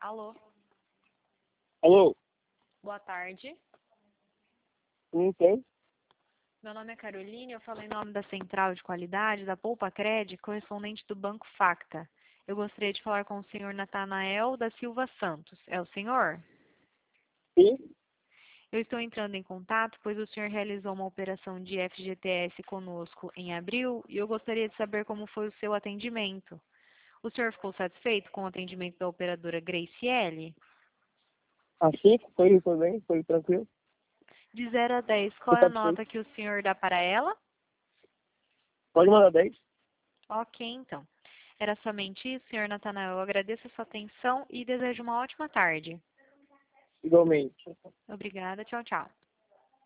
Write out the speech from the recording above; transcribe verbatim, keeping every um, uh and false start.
Alô, Alô? boa tarde. Sim, quem? Meu nome é Caroline, eu falo em nome da Central de Qualidade da Poupa Cred, correspondente do Banco Facta. Eu gostaria de falar com o senhor Natanael da Silva Santos. É o senhor? Sim? Eu estou entrando em contato, pois o senhor realizou uma operação de F G T S conosco em abril e eu gostaria de saber como foi o seu atendimento. O senhor ficou satisfeito com o atendimento da operadora Graciele? Assim? Foi, foi bem? Foi tranquilo? De zero a dez, qual Tô é a satisfeito. nota que o senhor dá para ela? Pode mandar dez? Ok, então. Era somente isso, senhor Natanael. Eu agradeço a sua atenção e desejo uma ótima tarde. Igualmente. Obrigada. Tchau, tchau.